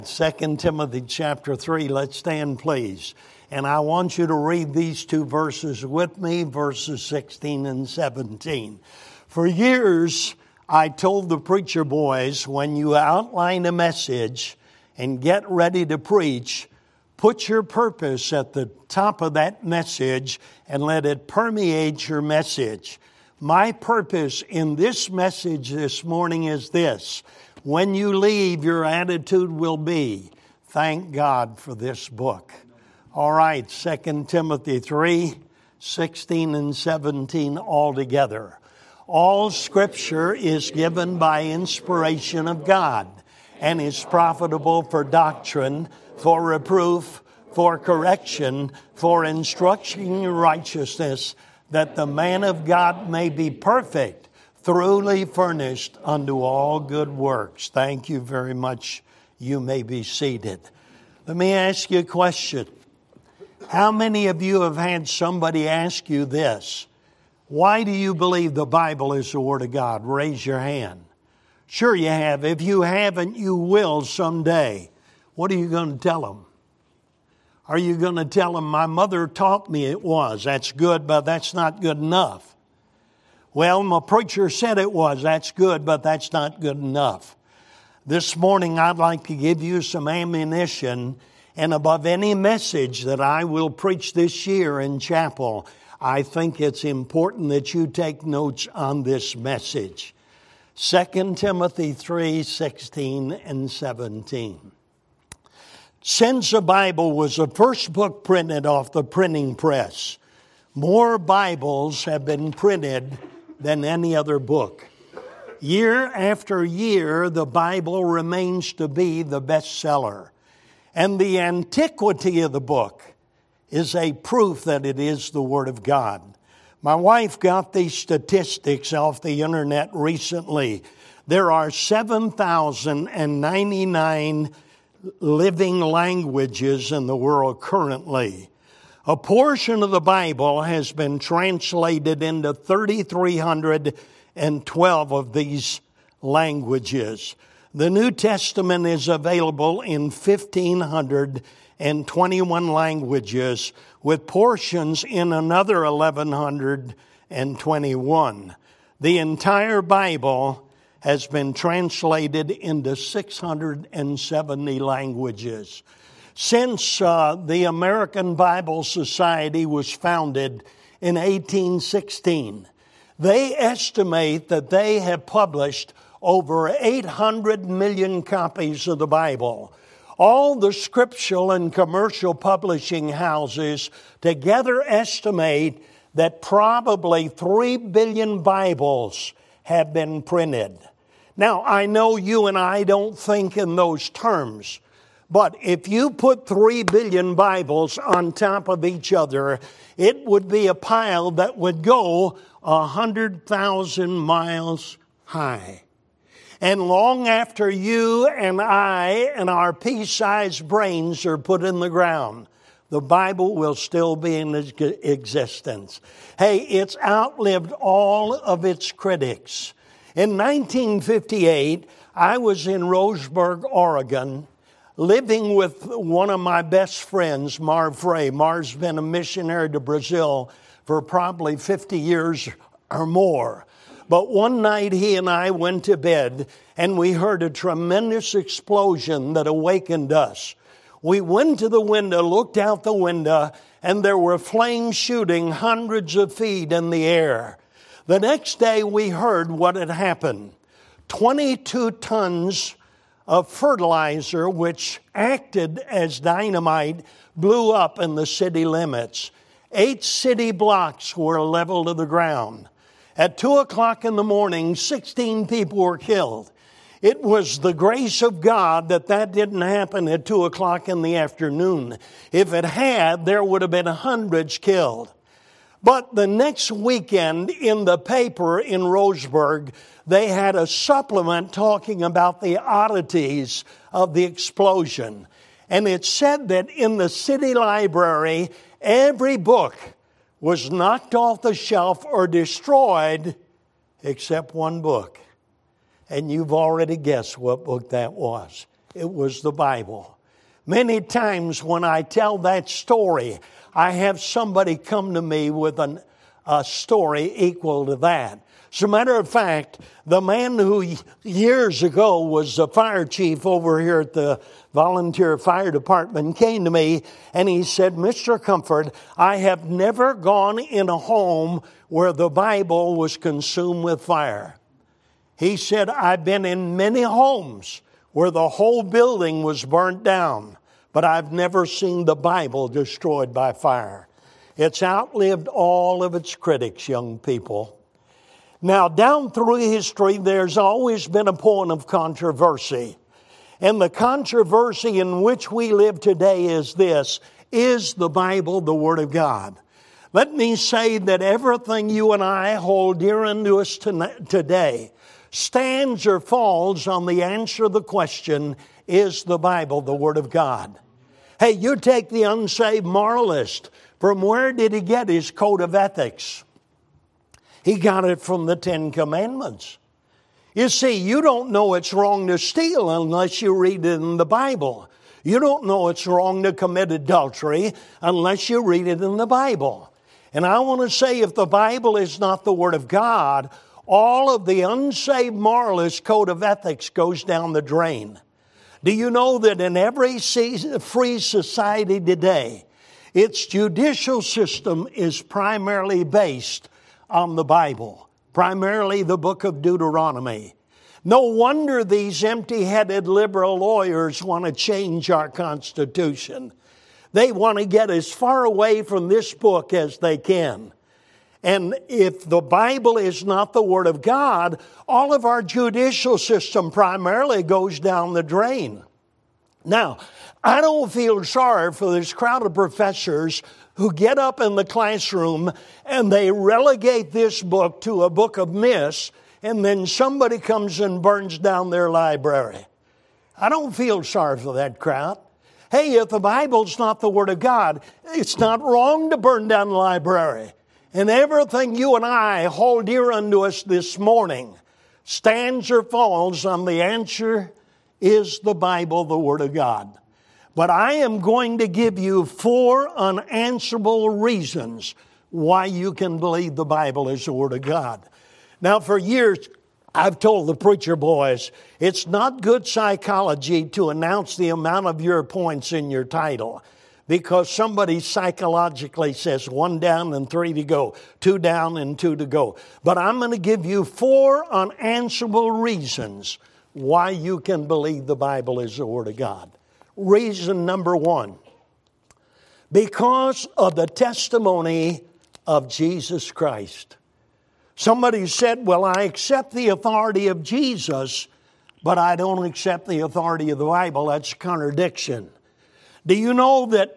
2 Timothy chapter 3. Let's stand, please. And I want you to read these two verses with me, verses 16 and 17. For years, I told the preacher boys, when you outline a message and get ready to preach, put your purpose at the top of that message and let it permeate your message. My purpose in this message this morning is this. When you leave, your attitude will be, thank God for this book. All right, 2 Timothy 3, 16 and 17 all together. All Scripture is given by inspiration of God and is profitable for doctrine, for reproof, for correction, for instruction in righteousness, that the man of God may be perfect, thoroughly furnished unto all good works. Thank you very much. You may be seated. Let me ask you a question. How many of you have had somebody ask you this? Why do you believe the Bible is the Word of God? Raise your hand. Sure you have. If you haven't, you will someday. What are you going to tell them? Are you going to tell them, my mother taught me it was? That's good, but that's not good enough. Well, my preacher said it was. That's good, but that's not good enough. This morning, I'd like to give you some ammunition, and above any message that I will preach this year in chapel, I think it's important that you take notes on this message. 2 Timothy 3, 16 and 17. Since the Bible was the first book printed off the printing press, more Bibles have been printed than any other book. Year after year, the Bible remains to be the bestseller. And the antiquity of the book is a proof that it is the Word of God. My wife got these statistics off the internet recently. There are 7,099 living languages in the world currently. A portion of the Bible has been translated into 3,312 of these languages. The New Testament is available in 1,521 languages, with portions in another 1,121. The entire Bible has been translated into 670 languages. Since the American Bible Society was founded in 1816, they estimate that they have published over 800 million copies of the Bible. All the scriptural and commercial publishing houses together estimate that probably 3 billion Bibles have been printed. Now, I know you and I don't think in those terms, but if you put 3 billion Bibles on top of each other, it would be a pile that would go 100,000 miles high. And long after you and I and our pea-sized brains are put in the ground, the Bible will still be in existence. Hey, it's outlived all of its critics. In 1958, I was in Roseburg, Oregon, living with one of my best friends, Marv Frey. Marv's been a missionary to Brazil for probably 50 years or more. But one night he and I went to bed and we heard a tremendous explosion that awakened us. We went to the window, looked out the window, and there were flames shooting hundreds of feet in the air. The next day we heard what had happened. 22 tons of fertilizer, which acted as dynamite, blew up in the city limits. 8 city blocks were leveled to the ground. At 2 o'clock in the morning, 16 people were killed. It was the grace of God that didn't happen at 2 o'clock in the afternoon. If it had, there would have been hundreds killed. But the next weekend in the paper in Roseburg, they had a supplement talking about the oddities of the explosion. And it said that in the city library, every book was knocked off the shelf or destroyed except one book. And you've already guessed what book that was. It was the Bible. Many times when I tell that story, I have somebody come to me with a story equal to that. As a matter of fact, the man who years ago was the fire chief over here at the volunteer fire department came to me and he said, Mr. Comfort, I have never gone in a home where the Bible was consumed with fire. He said, I've been in many homes where the whole building was burnt down, but I've never seen the Bible destroyed by fire. It's outlived all of its critics, young people. Now, down through history, there's always been a point of controversy. And the controversy in which we live today is this: is the Bible the Word of God? Let me say that everything you and I hold dear unto us today stands or falls on the answer to the question, is the Bible the Word of God? Hey, you take the unsaved moralist. From where did he get his code of ethics? He got it from the Ten Commandments. You see, you don't know it's wrong to steal unless you read it in the Bible. You don't know it's wrong to commit adultery unless you read it in the Bible. And I want to say, if the Bible is not the Word of God, all of the unsaved moralist code of ethics goes down the drain. Do you know that in every free society today, its judicial system is primarily based on the Bible, primarily the book of Deuteronomy? No wonder these empty-headed liberal lawyers want to change our Constitution. They want to get as far away from this book as they can. And if the Bible is not the Word of God, all of our judicial system primarily goes down the drain. Now, I don't feel sorry for this crowd of professors who get up in the classroom and they relegate this book to a book of myths, and then somebody comes and burns down their library. I don't feel sorry for that crowd. Hey, if the Bible's not the Word of God, it's not wrong to burn down the library. And everything you and I hold dear unto us this morning stands or falls on the answer, is the Bible the Word of God? But I am going to give you 4 unanswerable reasons why you can believe the Bible is the Word of God. Now, for years, I've told the preacher boys, it's not good psychology to announce the amount of your points in your title, because somebody psychologically says 1 down and 3 to go, 2 down and 2 to go. But I'm going to give you 4 unanswerable reasons why you can believe the Bible is the Word of God. Reason number 1, because of the testimony of Jesus Christ. Somebody said, well, I accept the authority of Jesus, but I don't accept the authority of the Bible. That's a contradiction. Do you know that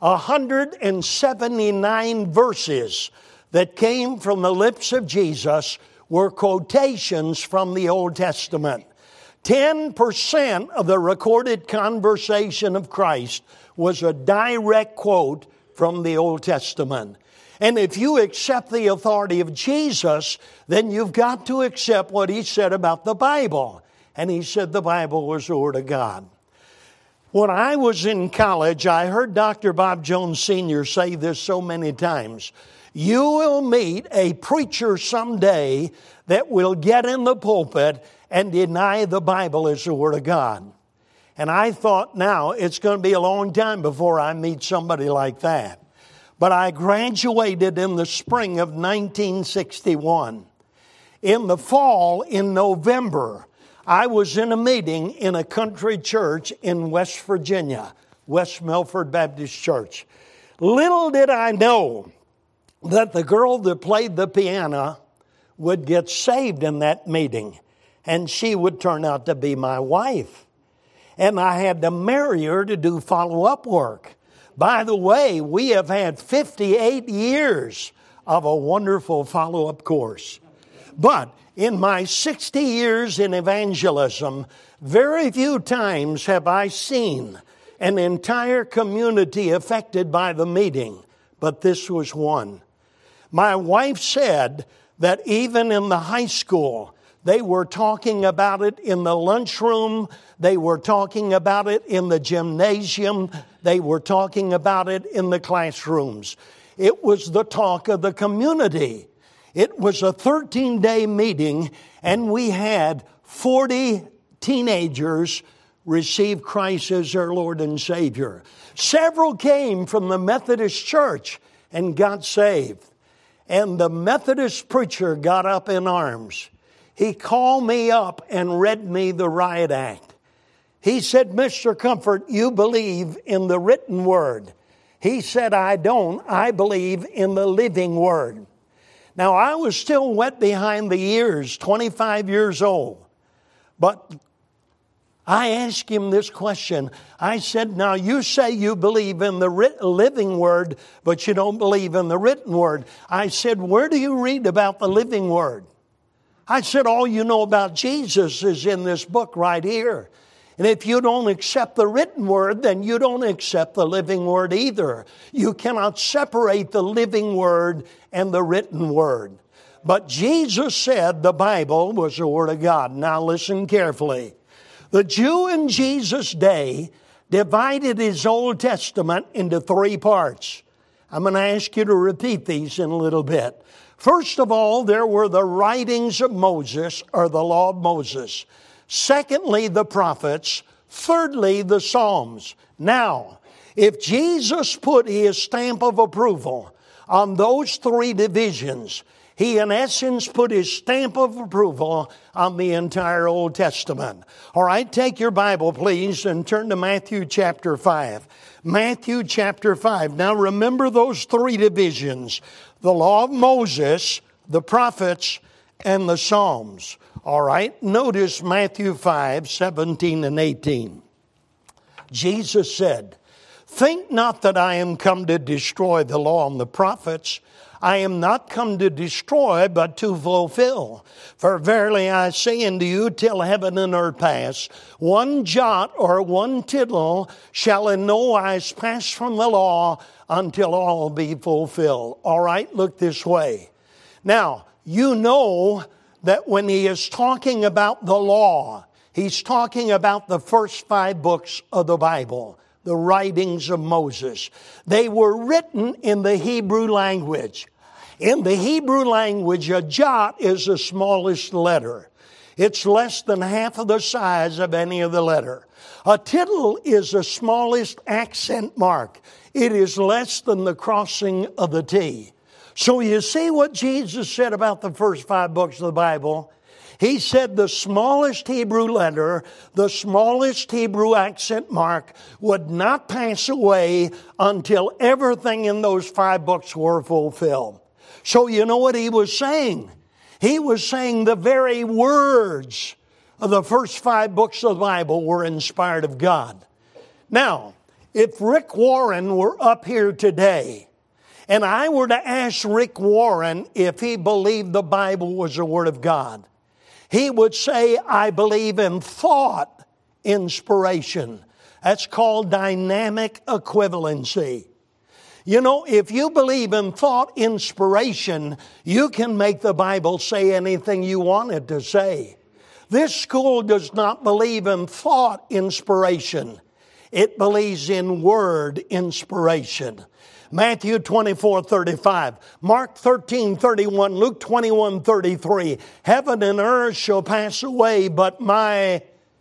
179 verses that came from the lips of Jesus were quotations from the Old Testament? 10% of the recorded conversation of Christ was a direct quote from the Old Testament. And if you accept the authority of Jesus, then you've got to accept what He said about the Bible. And He said the Bible was the Word of God. When I was in college, I heard Dr. Bob Jones Sr. say this so many times. You will meet a preacher someday that will get in the pulpit and deny the Bible is the Word of God. And I thought, now it's going to be a long time before I meet somebody like that. But I graduated in the spring of 1961. In the fall, in November, I was in a meeting in a country church in West Virginia, West Milford Baptist Church. Little did I know that the girl that played the piano would get saved in that meeting, and she would turn out to be my wife. And I had to marry her to do follow-up work. By the way, we have had 58 years of a wonderful follow-up course. But in my 60 years in evangelism, very few times have I seen an entire community affected by the meeting, but this was one. My wife said that even in the high school, They were talking about it in the lunchroom. They were talking about it in the gymnasium. They were talking about it in the classrooms. It was the talk of the community. It was a 13-day meeting, and we had 40 teenagers receive Christ as their Lord and Savior. Several came from the Methodist Church and got saved. And the Methodist preacher got up in arms. He called me up and read me the riot act. He said, Mr. Comfort, you believe in the written word. He said, I don't. I believe in the living word. Now, I was still wet behind the ears, 25 years old. But I asked him this question. I said, now you say you believe in the living word, but you don't believe in the written word. I said, where do you read about the living word? I said, all you know about Jesus is in this book right here. And if you don't accept the written word, then you don't accept the living word either. You cannot separate the living word and the written word. But Jesus said the Bible was the Word of God. Now listen carefully. The Jew in Jesus' day divided his Old Testament into 3 parts. I'm going to ask you to repeat these in a little bit. First of all, there were the writings of Moses, or the law of Moses. Secondly, the prophets. Thirdly, the Psalms. Now, if Jesus put his stamp of approval on those 3 divisions, he, in essence, put his stamp of approval on the entire Old Testament. All right, take your Bible, please, and turn to Matthew chapter 5. Matthew chapter 5. Now, remember those 3 divisions. The law of Moses, the prophets, and the Psalms. All right, notice Matthew 5, 17 and 18. Jesus said, think not that I am come to destroy the law and the prophets. I am not come to destroy, but to fulfill. For verily I say unto you, till heaven and earth pass, one jot or one tittle shall in no wise pass from the law until all be fulfilled. All right, look this way. Now, you know that when he is talking about the law, he's talking about the first 5 books of the Bible, the writings of Moses. They were written in the Hebrew language. In the Hebrew language, a jot is the smallest letter. It's less than half of the size of any other letter. A tittle is the smallest accent mark. It is less than the crossing of the T. So you see what Jesus said about the first 5 books of the Bible? He said the smallest Hebrew letter, the smallest Hebrew accent mark would not pass away until everything in those 5 books were fulfilled. So you know what he was saying? He was saying the very words of the first 5 books of the Bible were inspired of God. Now, if Rick Warren were up here today, and I were to ask Rick Warren if he believed the Bible was the Word of God, he would say, I believe in thought inspiration. That's called dynamic equivalency. You know, if you believe in thought inspiration, you can make the Bible say anything you want it to say. This school does not believe in thought inspiration. It believes in word inspiration. Matthew 24:35, Mark 13:31, Luke 21:33. Heaven and earth shall pass away, but my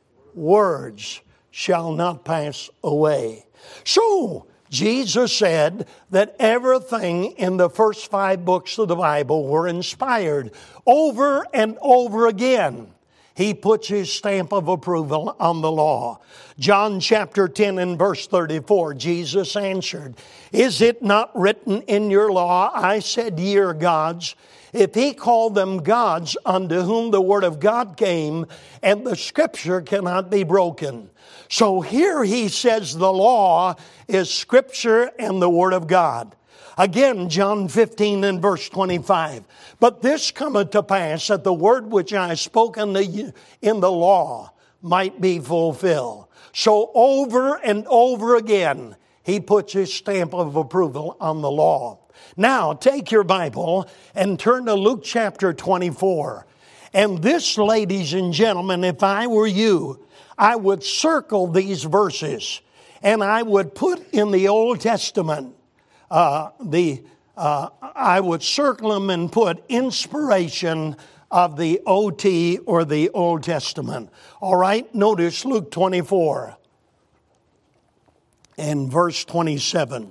words shall not pass away. So, Jesus said that everything in the first 5 books of the Bible were inspired. Over and over again, he puts his stamp of approval on the law. John chapter 10 and verse 34, Jesus answered, is it not written in your law, I said ye are gods? If he called them gods unto whom the word of God came, and the scripture cannot be broken. So here he says the law is scripture and the word of God. Again, John 15 and verse 25. But this cometh to pass that the word which I have spoken in the law might be fulfilled. So over and over again, he puts his stamp of approval on the law. Now, take your Bible and turn to Luke chapter 24. And this, ladies and gentlemen, if I were you, I would circle these verses and I would put in the Old Testament, I would circle them and put inspiration of the OT or the Old Testament. All right, notice Luke 24 and verse 27.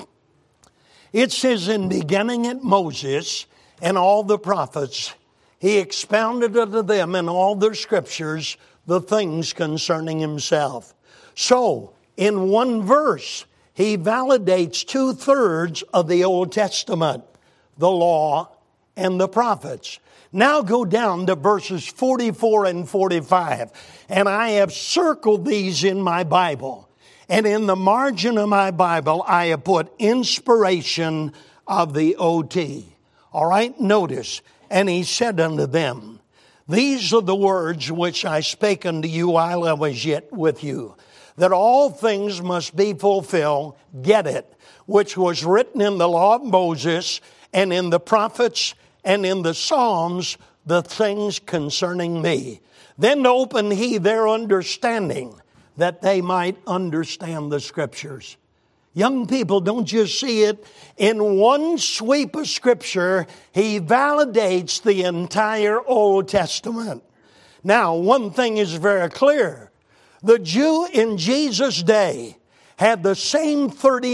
It says, in beginning at Moses and all the prophets, he expounded unto them in all their scriptures the things concerning himself. So, in one verse, he validates 2/3 of the Old Testament, the law and the prophets. Now go down to verses 44 and 45. And I have circled these in my Bible. And in the margin of my Bible, I have put inspiration of the OT. All right, notice. And he said unto them, these are the words which I spake unto you while I was yet with you, that all things must be fulfilled, get it, which was written in the law of Moses and in the prophets and in the Psalms, the things concerning me. Then opened he their understanding, that they might understand the Scriptures. Young people, don't you see it? In one sweep of Scripture, he validates the entire Old Testament. Now, one thing is very clear. The Jew in Jesus' day had the same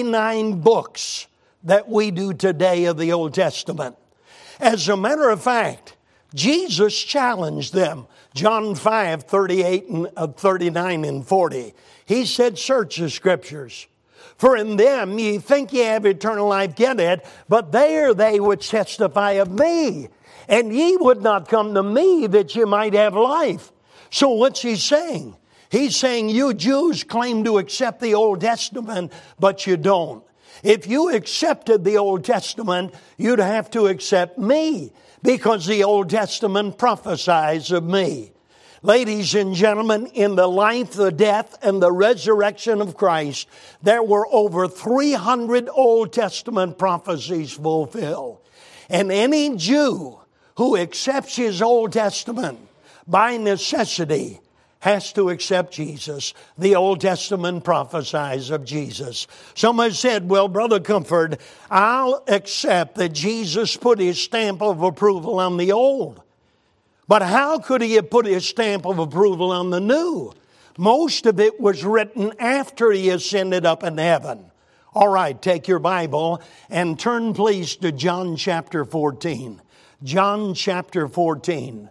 39 books that we do today of the Old Testament. As a matter of fact, Jesus challenged them. John 5, 38 and 39 and 40. He said, search the Scriptures. For in them ye think ye have eternal life, get it, but there they which testify of me. And ye would not come to me that ye might have life. So what's he saying? He's saying you Jews claim to accept the Old Testament, but you don't. If you accepted the Old Testament, you'd have to accept me, because the Old Testament prophesies of me. Ladies and gentlemen, in the life, the death, and the resurrection of Christ, there were over 300 Old Testament prophecies fulfilled. And any Jew who accepts his Old Testament by necessity has to accept Jesus. The Old Testament prophesies of Jesus. Someone said, well, Brother Comfort, I'll accept that Jesus put his stamp of approval on the old. But how could he have put his stamp of approval on the new? Most of it was written after he ascended up in heaven. All right, take your Bible and turn please to John chapter 14. John chapter 14.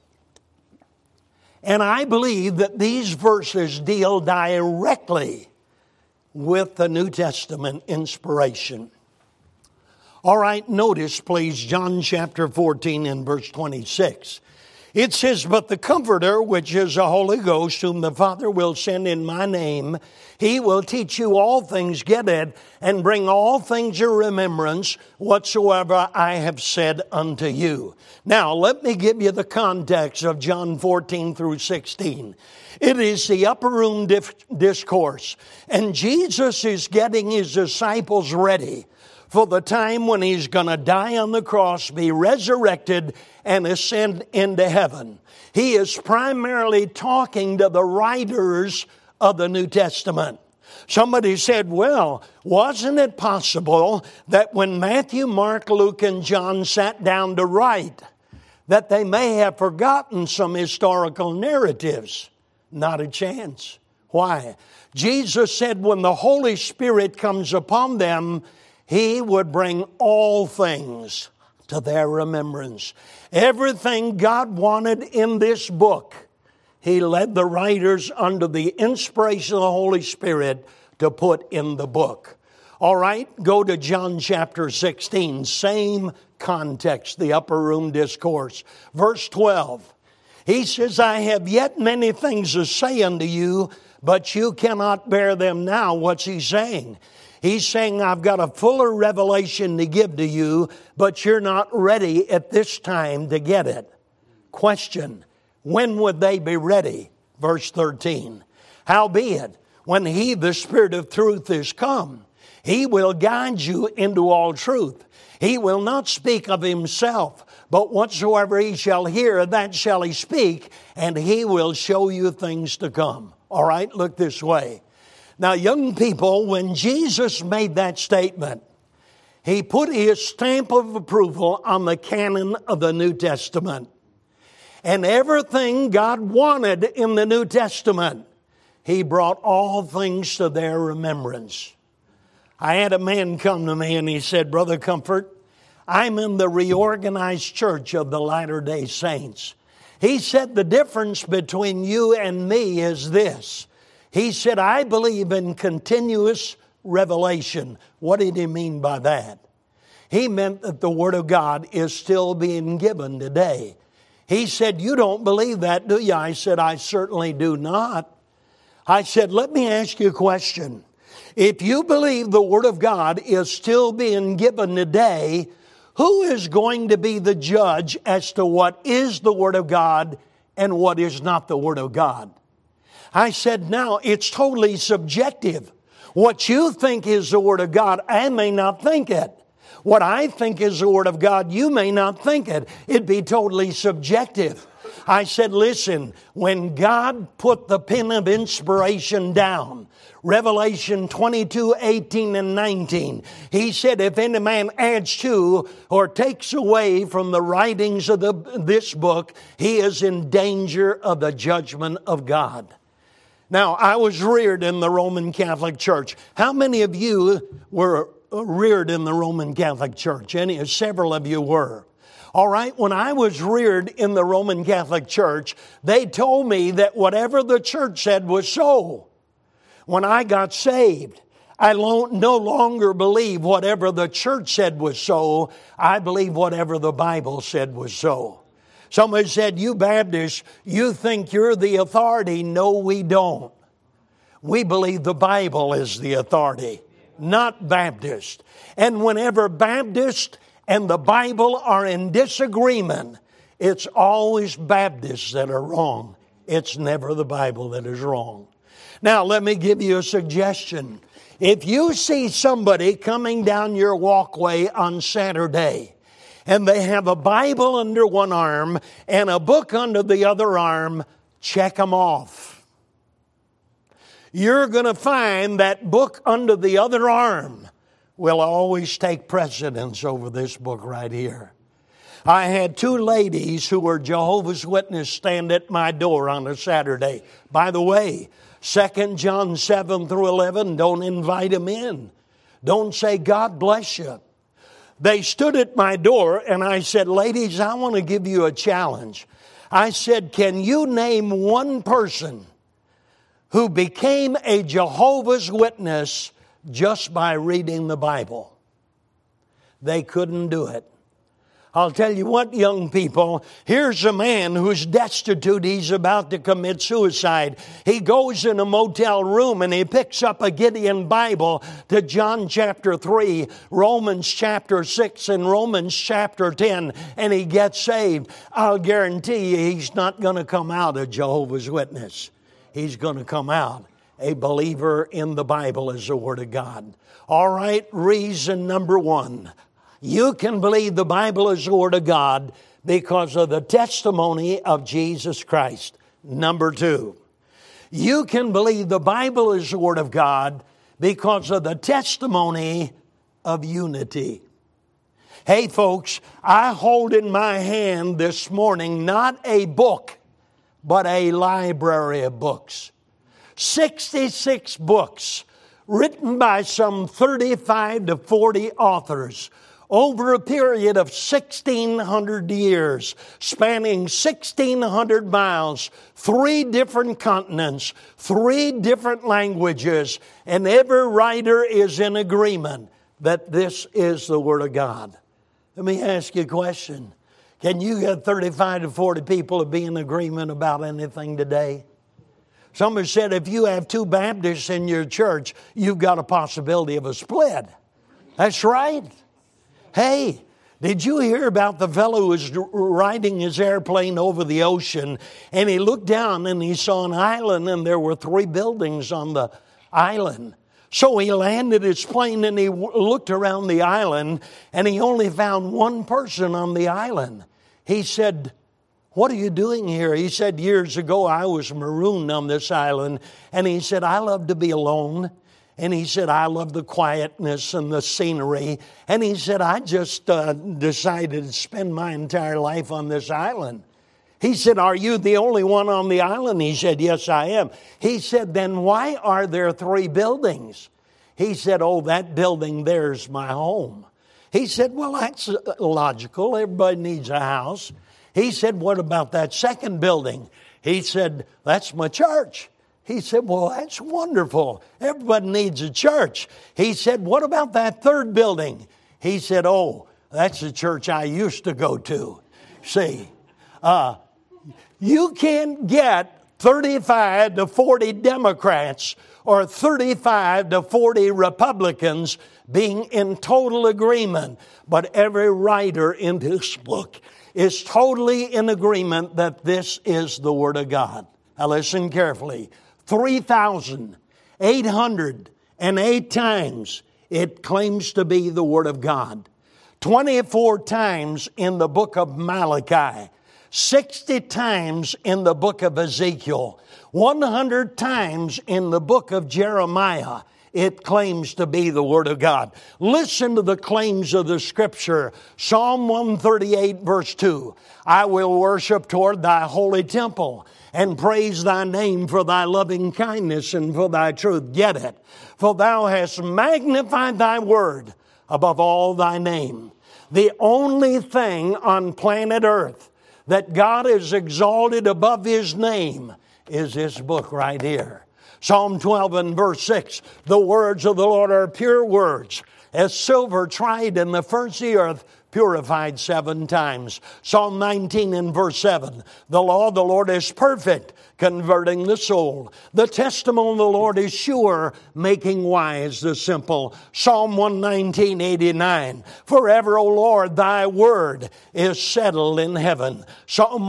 And I believe that these verses deal directly with the New Testament inspiration. All right, notice please John chapter 14 and verse 26. It says, but the Comforter, which is the Holy Ghost, whom the Father will send in my name, he will teach you all things, get it, and bring all things to remembrance, whatsoever I have said unto you. Now, let me give you the context of John 14 through 16. It is the upper room discourse, and Jesus is getting his disciples ready for the time when he's going to die on the cross, be resurrected, and ascend into heaven. He is primarily talking to the writers of the New Testament. Somebody said, well, wasn't it possible that when Matthew, Mark, Luke, and John sat down to write, that they may have forgotten some historical narratives? Not a chance. Why? Jesus said when the Holy Spirit comes upon them, he would bring all things to their remembrance. Everything God wanted in this book, he led the writers under the inspiration of the Holy Spirit to put in the book. All right, go to John chapter 16, same context, the upper room discourse. Verse 12, he says, I have yet many things to say unto you, but you cannot bear them now. What's he saying? He's saying, I've got a fuller revelation to give to you, but you're not ready at this time to get it. Question, when would they be ready? Verse 13, howbeit, when he, the Spirit of truth, is come, He will guide you into all truth. He will not speak of himself, but whatsoever he shall hear, that shall he speak, and he will show you things to come. All right, look this way. Now, young people, when Jesus made that statement, he put his stamp of approval on the canon of the New Testament. And everything God wanted in the New Testament, he brought all things to their remembrance. I had a man come to me and he said, Brother Comfort, I'm in the reorganized church of the Latter-day Saints. He said, the difference between you and me is this. He said, I believe in continuous revelation. What did he mean by that? He meant that the Word of God is still being given today. He said, you don't believe that, do you? I said, I certainly do not. I said, let me ask you a question. If you believe the Word of God is still being given today, who is going to be the judge as to what is the Word of God and what is not the Word of God? I said, now, it's totally subjective. What you think is the Word of God, I may not think it. What I think is the Word of God, you may not think it. It'd be totally subjective. I said, listen, when God put the pen of inspiration down, Revelation 22, 18 and 19, he said, if any man adds to or takes away from the writings of this book, he is in danger of the judgment of God. Now, I was reared in the Roman Catholic Church. How many of you were reared in the Roman Catholic Church? Several of you were. All right, when I was reared in the Roman Catholic Church, they told me that whatever the church said was so. When I got saved, I no longer believe whatever the church said was so. I believe whatever the Bible said was so. Somebody said, you Baptists, you think you're the authority. No, we don't. We believe the Bible is the authority, not Baptist. And whenever Baptist and the Bible are in disagreement, it's always Baptists that are wrong. It's never the Bible that is wrong. Now, let me give you a suggestion. If you see somebody coming down your walkway on Saturday, and they have a Bible under one arm and a book under the other arm, check them off. You're going to find that book under the other arm will always take precedence over this book right here. I had two ladies who were Jehovah's Witnesses stand at my door on a Saturday. By the way, 2 John 7 through 11, don't invite them in. Don't say, God bless you. They stood at my door and I said, ladies, I want to give you a challenge. I said, can you name one person who became a Jehovah's Witness just by reading the Bible? They couldn't do it. I'll tell you what, young people, here's a man who's destitute. He's about to commit suicide. He goes in a motel room and he picks up a Gideon Bible to John chapter 3, Romans chapter 6, and Romans chapter 10, and he gets saved. I'll guarantee you he's not going to come out a Jehovah's Witness. He's going to come out a believer in the Bible as the Word of God. All right, reason number one. You can believe the Bible is the Word of God because of the testimony of Jesus Christ. Number two, you can believe the Bible is the Word of God because of the testimony of unity. Hey folks, I hold in my hand this morning not a book, but a library of books. 66 books written by some 35 to 40 authors over a period of 1,600 years, spanning 1,600 miles, 3 different continents, 3 different languages, and every writer is in agreement that this is the Word of God. Let me ask you a question. Can you get 35 to 40 people to be in agreement about anything today? Somebody said if you have 2 Baptists in your church, you've got a possibility of a split. That's right. Hey, did you hear about the fellow who was riding his airplane over the ocean and he looked down and he saw an island and there were 3 buildings on the island. So he landed his plane and he looked around the island and he only found one person on the island. He said, "What are you doing here?" He said, "Years ago I was marooned on this island." And he said, "I love to be alone." And he said, "I love the quietness and the scenery." And he said, "I just decided to spend my entire life on this island." He said, "Are you the only one on the island?" He said, "Yes, I am." He said, "Then why are there 3 buildings?" He said, "Oh, that building there's my home." He said, "Well, that's logical. Everybody needs a house." He said, "What about that second building?" He said, "That's my church." He said, "Well, that's wonderful. Everybody needs a church." He said, "What about that third building?" He said, "Oh, that's the church I used to go to." See, you can't get 35 to 40 Democrats or 35 to 40 Republicans being in total agreement. But every writer in this book is totally in agreement that this is the Word of God. Now listen carefully. 3,808 times it claims to be the Word of God. 24 times in the book of Malachi. 60 times in the book of Ezekiel. 100 times in the book of Jeremiah. It claims to be the Word of God. Listen to the claims of the Scripture. Psalm 138 verse 2. "I will worship toward thy holy temple and praise thy name for thy loving kindness and for thy truth." Get it? "For thou hast magnified thy word above all thy name." The only thing on planet Earth that God is exalted above His name is this book right here. Psalm 12 and verse 6, "The words of the Lord are pure words, as silver tried in the furnace of the earth, purified 7 times. Psalm 19 and verse 7, "The law of the Lord is perfect, converting the soul. The testimony of the Lord is sure, making wise the simple." Psalm 119:89, "Forever, O Lord, thy word is settled in heaven." Psalm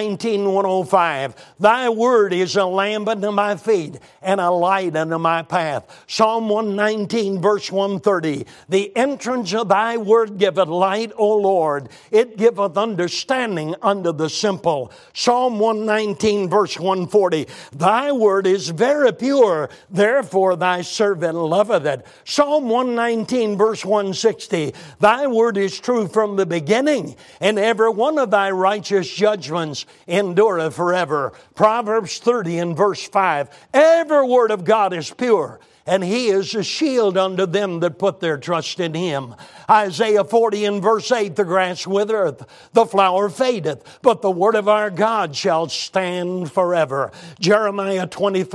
119:105, "Thy word is a lamp unto my feet and a light unto my path." Psalm 119 verse 130, "The entrance of thy word giveth light, O Lord. It giveth understanding unto the simple." Psalm 119 verse 140, "Thy word is very pure, therefore thy servant loveth it." Psalm 119 verse 160, "Thy word is true from the beginning, and every one of thy righteous judgments endureth forever." Proverbs 30 and verse 5, "Every word of God is pure, and He is a shield unto them that put their trust in Him." Isaiah 40 and verse 8, "The grass withereth, the flower fadeth, but the word of our God shall stand forever." Jeremiah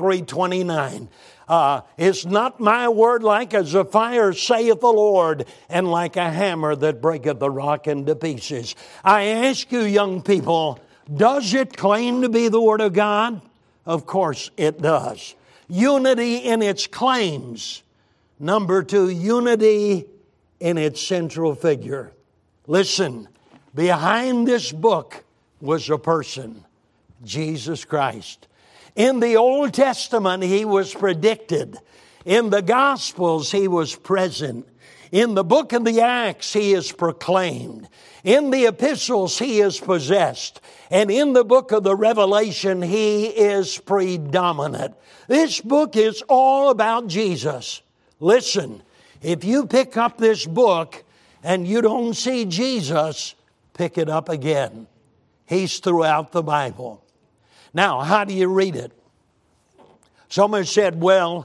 23:29, "Is not my word like as a fire, saith the Lord, and like a hammer that breaketh the rock into pieces?" I ask you, young people, does it claim to be the Word of God? Of course it does. Unity in its claims. Number 2, unity in its central figure. Listen, behind this book was a person, Jesus Christ. In the Old Testament, He was predicted. In the Gospels, He was present. In the book of the Acts, He is proclaimed. In the epistles, He is possessed. And in the book of the Revelation, He is predominant. This book is all about Jesus. Listen, if you pick up this book and you don't see Jesus, pick it up again. He's throughout the Bible. Now, how do you read it? Someone said, "Well,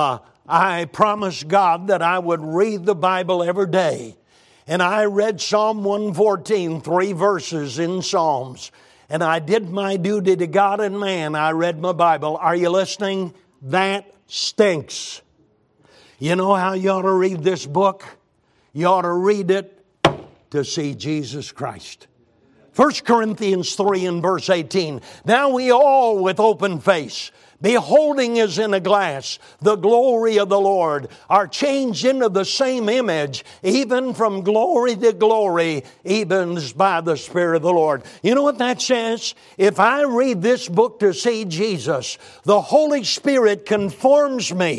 I promised God that I would read the Bible every day. And I read Psalm 114, 3 verses in Psalms. And I did my duty to God and man. I read my Bible." Are you listening? That stinks. You know how you ought to read this book? You ought to read it to see Jesus Christ. 1 Corinthians 3 and verse 18, "Now we all with open face, beholding as in a glass the glory of the Lord, are changed into the same image, even from glory to glory, even as by the Spirit of the Lord." You know what that says? If I read this book to see Jesus, the Holy Spirit conforms me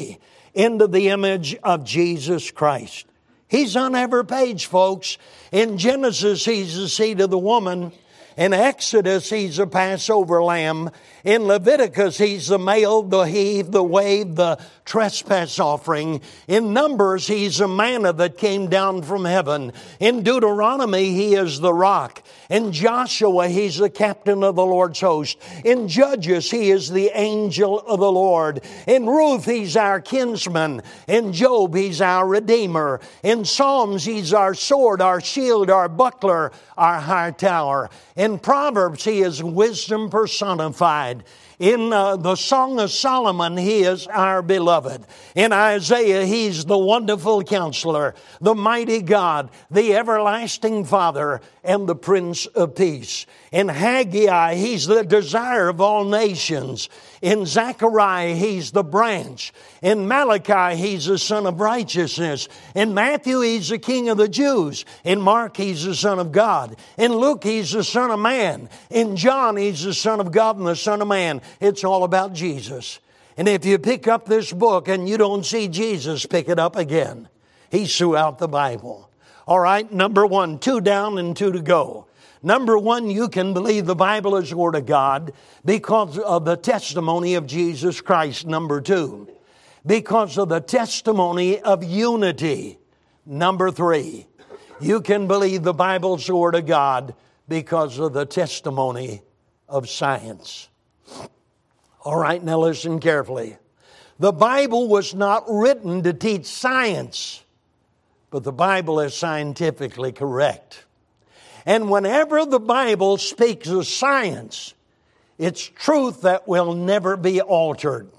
into the image of Jesus Christ. He's on every page, folks. In Genesis, He's the seed of the woman. In Exodus, He's the Passover lamb. In Leviticus, He's the male, the heave, the wave, the trespass offering. In Numbers, He's the manna that came down from heaven. In Deuteronomy, He is the rock. In Joshua, He's the captain of the Lord's host. In Judges, He is the angel of the Lord. In Ruth, He's our kinsman. In Job, He's our redeemer. In Psalms, He's our sword, our shield, our buckler, our high tower. In Proverbs, He is wisdom personified. In the Song of Solomon, He is our beloved. In Isaiah, He's the wonderful counselor, the mighty God, the everlasting Father, and the Prince of Peace. In Haggai, He's the desire of all nations. In Zechariah, He's the branch. In Malachi, He's the Son of righteousness. In Matthew, He's the King of the Jews. In Mark, He's the Son of God. In Luke, He's the Son of Man. In John, He's the Son of God and the Son of Man. It's all about Jesus. And if you pick up this book and you don't see Jesus, pick it up again. He's throughout the Bible. All right, number one, 2 down and 2 to go. Number one, you can believe the Bible is the Word of God because of the testimony of Jesus Christ. Number 2, because of the testimony of unity. Number 3, you can believe the Bible is the Word of God because of the testimony of science. All right, now listen carefully. The Bible was not written to teach science, but the Bible is scientifically correct. And whenever the Bible speaks of science, it's truth that will never be altered.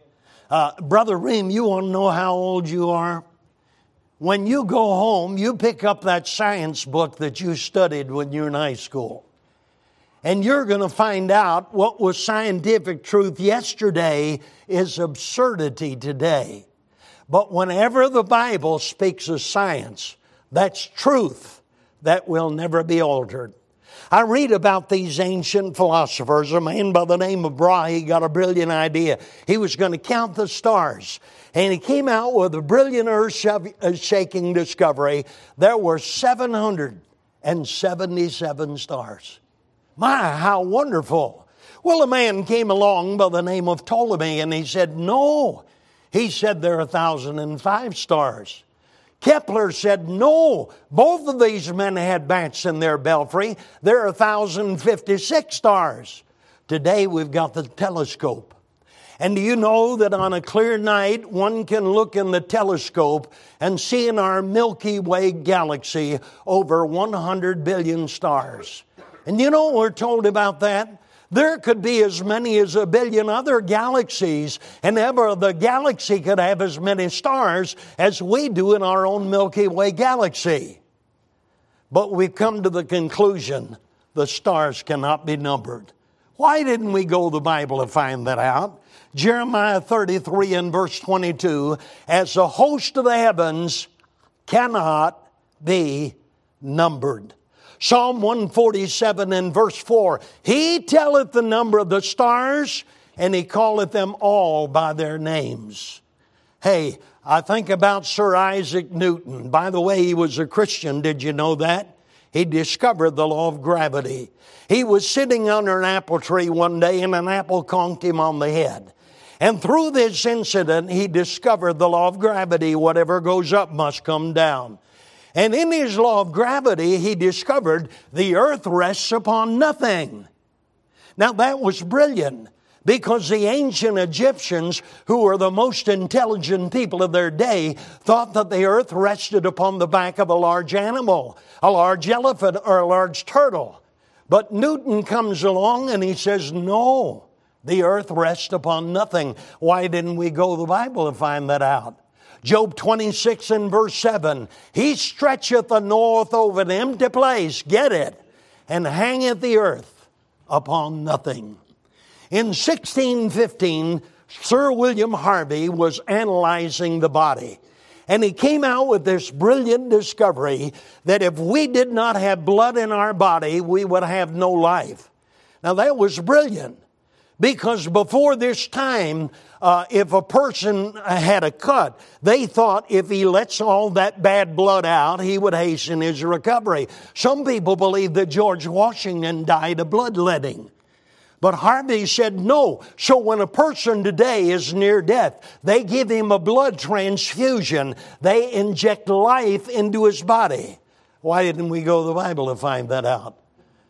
Brother Reem, you want to know how old you are? When you go home, you pick up that science book that you studied when you were in high school. And you're going to find out what was scientific truth yesterday is absurdity today. But whenever the Bible speaks of science, that's truth that will never be altered. I read about these ancient philosophers. A man by the name of Brahe got a brilliant idea. He was going to count the stars. And he came out with a brilliant earth-shaking discovery. There were 777 stars. My, how wonderful. Well, a man came along by the name of Ptolemy, and he said, no. He said there are 1,005 stars. Kepler said, no, both of these men had bats in their belfry. There are 1,056 stars. Today we've got the telescope. And do you know that on a clear night, one can look in the telescope and see in our Milky Way galaxy over 100 billion stars. And you know what we're told about that? There could be as many as 1 billion other galaxies, and ever the galaxy could have as many stars as we do in our own Milky Way galaxy. But we've come to the conclusion the stars cannot be numbered. Why didn't we go to the Bible to find that out? Jeremiah 33 and verse 22, as the host of the heavens cannot be numbered. Psalm 147 and verse 4, He telleth the number of the stars, and He calleth them all by their names. Hey, I think about Sir Isaac Newton. By the way, he was a Christian. Did you know that? He discovered the law of gravity. He was sitting under an apple tree one day, and an apple conked him on the head. And through this incident, he discovered the law of gravity. Whatever goes up must come down. And in his law of gravity, he discovered the earth rests upon nothing. Now that was brilliant, because the ancient Egyptians, who were the most intelligent people of their day, thought that the earth rested upon the back of a large animal, a large elephant or a large turtle. But Newton comes along and he says, no, the earth rests upon nothing. Why didn't we go to the Bible to find that out? Job 26 and verse 7, He stretcheth the north over an empty place, get it, and hangeth the earth upon nothing. In 1615, Sir William Harvey was analyzing the body. And he came out with this brilliant discovery that if we did not have blood in our body, we would have no life. Now that was brilliant, because before this time, if a person had a cut, they thought if he lets all that bad blood out, he would hasten his recovery. Some people believe that George Washington died of bloodletting. But Harvey said no. So when a person today is near death, they give him a blood transfusion. They inject life into his body. Why didn't we go to the Bible to find that out?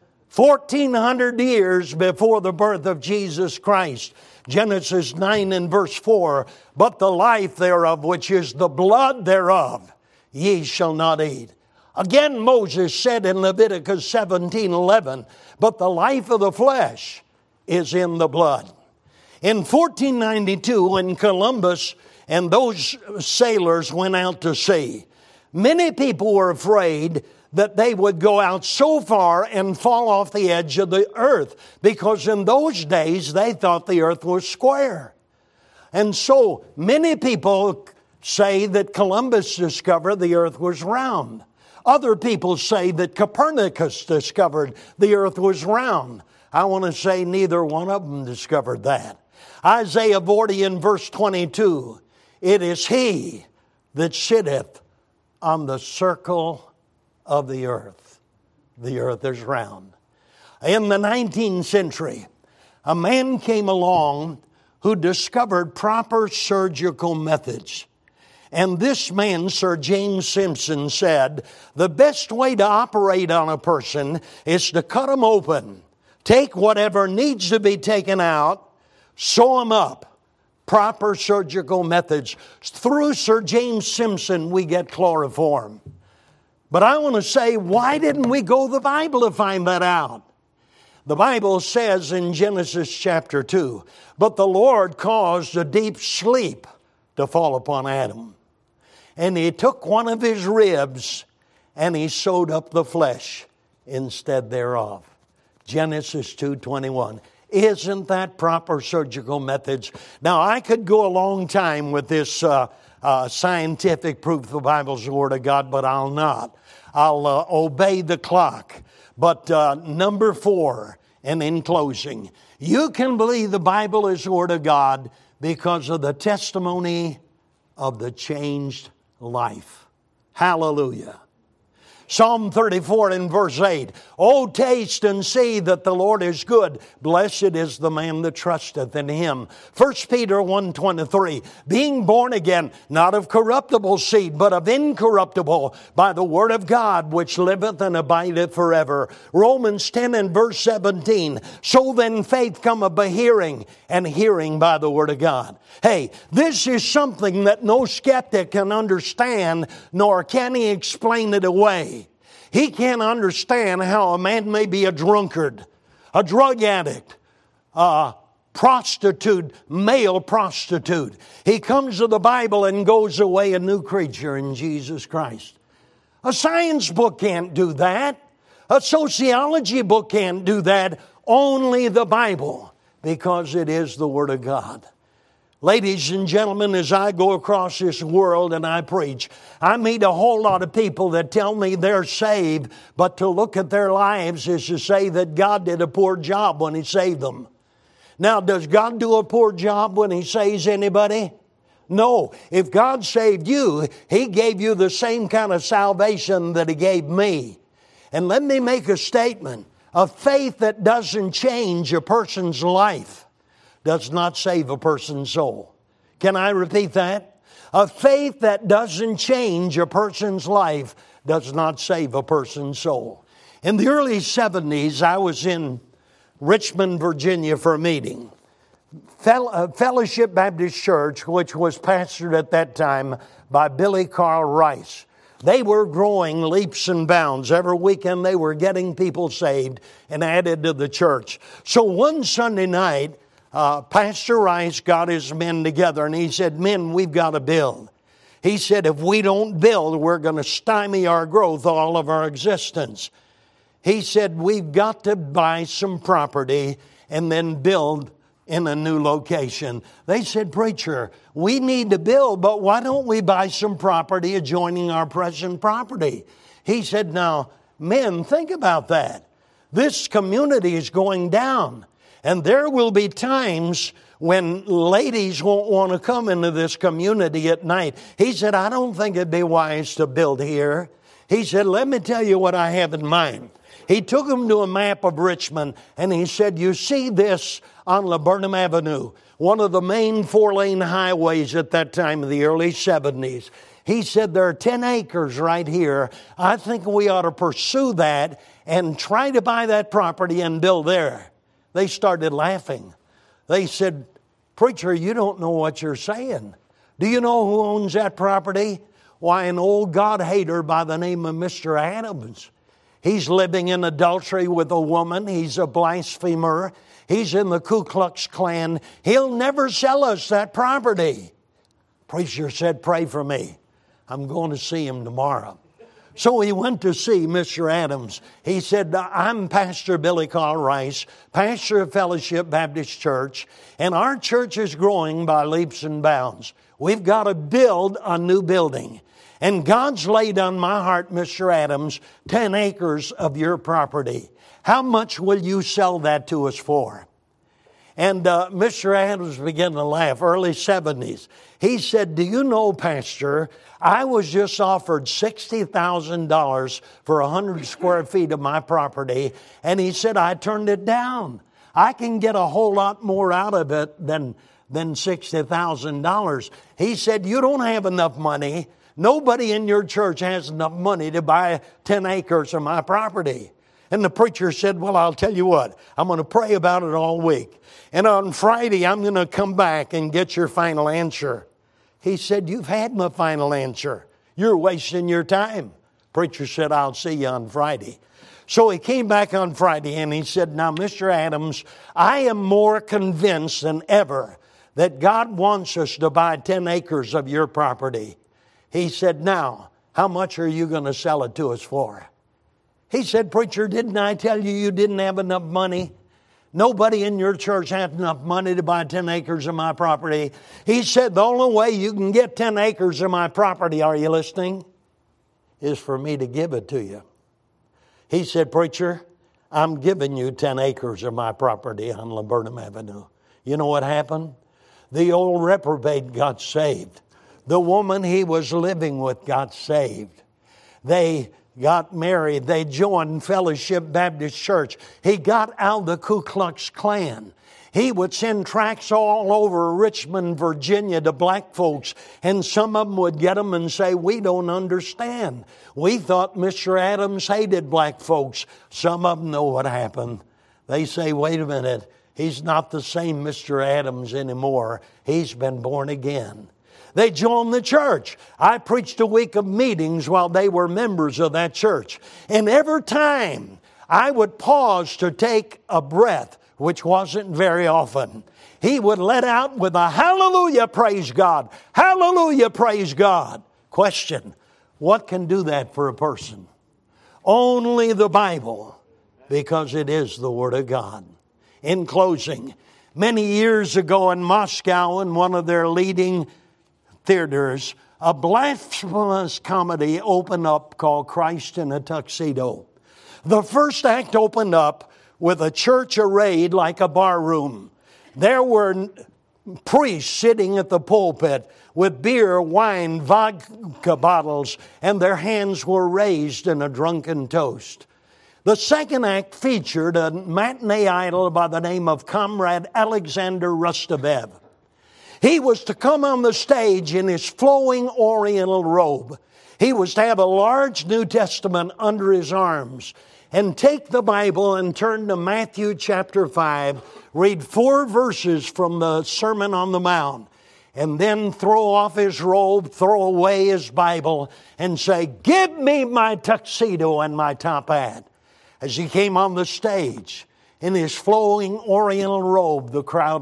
1,400 years before the birth of Jesus Christ. Genesis 9 and verse 4, but the life thereof, which is the blood thereof, ye shall not eat. Again, Moses said in Leviticus 17:11, but the life of the flesh is in the blood. In 1492, when Columbus and those sailors went out to sea, many people were afraid that they would go out so far and fall off the edge of the earth, because in those days they thought the earth was square. And so many people say that Columbus discovered the earth was round. Other people say that Copernicus discovered the earth was round. I want to say neither one of them discovered that. Isaiah 40 and verse 22, it is he that sitteth on the circle of the earth. The earth is round. In the 19th century, a man came along who discovered proper surgical methods. And this man, Sir James Simpson, said, the best way to operate on a person is to cut him open, take whatever needs to be taken out, sew him up. Proper surgical methods. Through Sir James Simpson, we get chloroform. But I want to say, why didn't we go to the Bible to find that out? The Bible says in Genesis chapter 2, but the Lord caused a deep sleep to fall upon Adam. And he took one of his ribs and he sewed up the flesh instead thereof. Genesis 2:21. Isn't that proper surgical methods? Now, I could go a long time with this scientific proof the Bible's the Word of God, but I'll not. I'll obey the clock. But number 4, and in closing, you can believe the Bible is the Word of God because of the testimony of the changed life. Hallelujah. Psalm 34 and verse 8, O taste and see that the Lord is good. Blessed is the man that trusteth in him. 1 Peter 1:23, being born again, not of corruptible seed, but of incorruptible, by the word of God, which liveth and abideth forever. Romans 10 and verse 17, so then faith cometh by hearing, and hearing by the word of God. Hey, this is something that no skeptic can understand, nor can he explain it away. He can't understand how a man may be a drunkard, a drug addict, a prostitute, male prostitute. He comes to the Bible and goes away a new creature in Jesus Christ. A science book can't do that. A sociology book can't do that. Only the Bible, because it is the Word of God. Ladies and gentlemen, as I go across this world and I preach, I meet a whole lot of people that tell me they're saved, but to look at their lives is to say that God did a poor job when He saved them. Now, does God do a poor job when He saves anybody? No. If God saved you, He gave you the same kind of salvation that He gave me. And let me make a statement. A faith that doesn't change a person's life does not save a person's soul. Can I repeat that? A faith that doesn't change a person's life does not save a person's soul. In the early 70s, I was in Richmond, Virginia for a meeting. Fellowship Baptist Church, which was pastored at that time by Billy Carl Rice. They were growing leaps and bounds. Every weekend they were getting people saved and added to the church. So one Sunday night, Pastor Rice got his men together and he said, men, we've got to build. He said, if we don't build, we're going to stymie our growth, all of our existence. He said, we've got to buy some property and then build in a new location. They said, preacher, we need to build, but why don't we buy some property adjoining our present property? He said, now, men, think about that. This community is going down. And there will be times when ladies won't want to come into this community at night. He said, I don't think it'd be wise to build here. He said, let me tell you what I have in mind. He took them to a map of Richmond, and he said, you see this on Laburnum Avenue, one of the main 4-lane highways at that time of the early 70s. He said, there are 10 acres right here. I think we ought to pursue that and try to buy that property and build there. They started laughing. They said, preacher, you don't know what you're saying. Do you know who owns that property? Why, an old God-hater by the name of Mr. Adams. He's living in adultery with a woman. He's a blasphemer. He's in the Ku Klux Klan. He'll never sell us that property. Preacher said, pray for me. I'm going to see him tomorrow. So he went to see Mr. Adams. He said, I'm Pastor Billy Carl Rice, pastor of Fellowship Baptist Church, and our church is growing by leaps and bounds. We've got to build a new building. And God's laid on my heart, Mr. Adams, 10 acres of your property. How much will you sell that to us for? And Mr. Adams began to laugh, early 70s. He said, do you know, Pastor, I was just offered $60,000 for 100 square feet of my property. And he said, I turned it down. I can get a whole lot more out of it than $60,000. He said, you don't have enough money. Nobody in your church has enough money to buy 10 acres of my property. And the preacher said, well, I'll tell you what, I'm going to pray about it all week. And on Friday, I'm going to come back and get your final answer. He said, you've had my final answer. You're wasting your time. Preacher said, I'll see you on Friday. So he came back on Friday and he said, now, Mr. Adams, I am more convinced than ever that God wants us to buy 10 acres of your property. He said, now, how much are you going to sell it to us for? He said, preacher, didn't I tell you you didn't have enough money? Nobody in your church had enough money to buy 10 acres of my property. He said, the only way you can get 10 acres of my property, are you listening, is for me to give it to you. He said, preacher, I'm giving you 10 acres of my property on Laburnum Avenue. You know what happened? The old reprobate got saved. The woman he was living with got saved. They got married. They joined Fellowship Baptist Church. He got out of the Ku Klux Klan. He would send tracts all over Richmond, Virginia to black folks, and some of them would get them and say, we don't understand. We thought Mr. Adams hated black folks. Some of them know what happened. They say, wait a minute, he's not the same Mr. Adams anymore. He's been born again. They joined the church. I preached a week of meetings while they were members of that church. And every time I would pause to take a breath, which wasn't very often, he would let out with a hallelujah, praise God. Hallelujah, praise God. Question, what can do that for a person? Only the Bible, because it is the Word of God. In closing, many years ago in Moscow, in one of their leading theaters, a blasphemous comedy opened up called Christ in a Tuxedo. The first act opened up with a church arrayed like a bar room. There were priests sitting at the pulpit with beer, wine, vodka bottles, and their hands were raised in a drunken toast. The second act featured a matinee idol by the name of Comrade Alexander Rustavev. He was to come on the stage in his flowing oriental robe. He was to have a large New Testament under his arms and take the Bible and turn to Matthew chapter 5, read 4 verses from the Sermon on the Mount, and then throw off his robe, throw away his Bible, and say, give me my tuxedo and my top hat. As he came on the stage in his flowing oriental robe, the crowd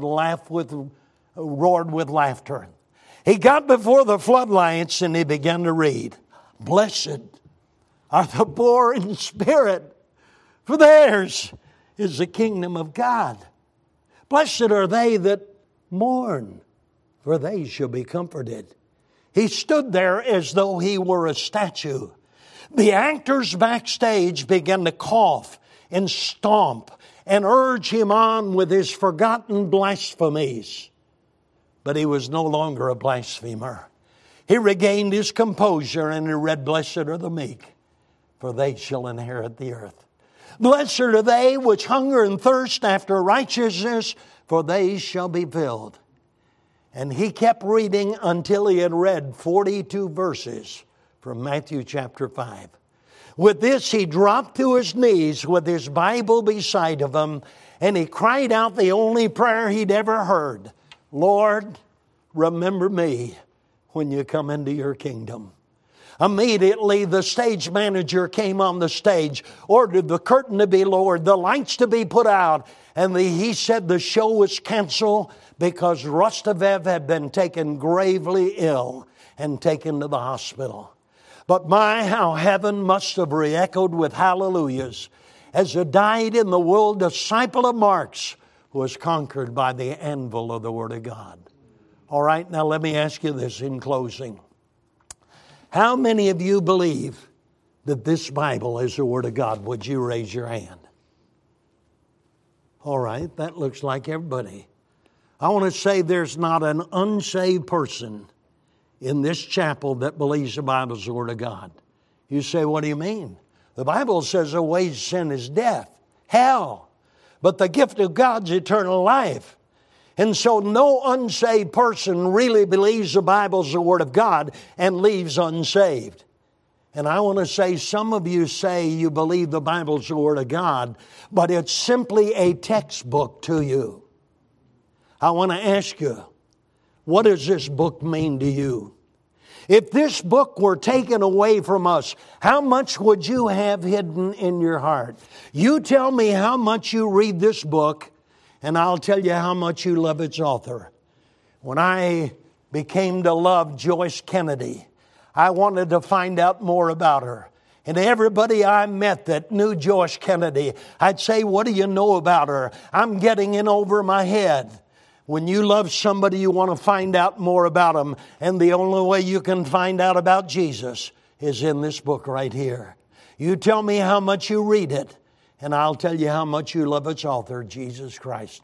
roared with laughter. He got before the floodlights and he began to read, blessed are the poor in spirit, for theirs is the kingdom of God. Blessed are they that mourn, for they shall be comforted. He stood there as though he were a statue. The actors backstage began to cough and stomp and urge him on with his forgotten blasphemies. But he was no longer a blasphemer. He regained his composure and he read, "Blessed are the meek, for they shall inherit the earth. Blessed are they which hunger and thirst after righteousness, for they shall be filled." And he kept reading until he had read 42 verses from Matthew chapter 5. With this, he dropped to his knees with his Bible beside of him, and he cried out the only prayer he'd ever heard: "Lord, remember me when you come into your kingdom." Immediately, the stage manager came on the stage, ordered the curtain to be lowered, the lights to be put out, and he said the show was canceled because Rustavev had been taken gravely ill and taken to the hospital. But my, how heaven must have re-echoed with hallelujahs as a dyed-in-the-wool disciple of Mark's was conquered by the anvil of the Word of God. All right, now let me ask you this in closing. How many of you believe that this Bible is the Word of God? Would you raise your hand? All right, that looks like everybody. I want to say there's not an unsaved person in this chapel that believes the Bible is the Word of God. You say, what do you mean? The Bible says the wage of sin is death, hell. But the gift of God's eternal life. And so no unsaved person really believes the Bible's the Word of God and leaves unsaved. And I want to say, some of you say you believe the Bible's the Word of God, but it's simply a textbook to you. I want to ask you, what does this book mean to you? If this book were taken away from us, how much would you have hidden in your heart? You tell me how much you read this book, and I'll tell you how much you love its author. When I became to love Joyce Kennedy, I wanted to find out more about her. And everybody I met that knew Joyce Kennedy, I'd say, what do you know about her? I'm getting in over my head. When you love somebody, you want to find out more about them. And the only way you can find out about Jesus is in this book right here. You tell me how much you read it, and I'll tell you how much you love its author, Jesus Christ.